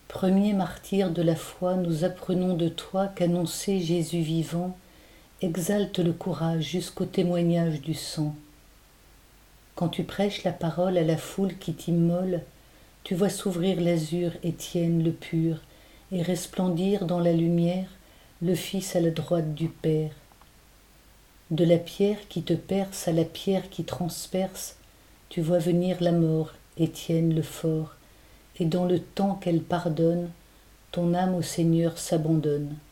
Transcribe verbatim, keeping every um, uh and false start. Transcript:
Premier martyr de la foi, nous apprenons de toi qu'annoncer Jésus vivant exalte le courage jusqu'au témoignage du sang. Quand tu prêches la parole à la foule qui t'immole, tu vois s'ouvrir l'azur Étienne le pur et resplendir dans la lumière le Fils à la droite du Père. De la pierre qui te perce à la pierre qui transperce, tu vois venir la mort, Étienne le fort, et dans le temps qu'elle pardonne, ton âme au Seigneur s'abandonne.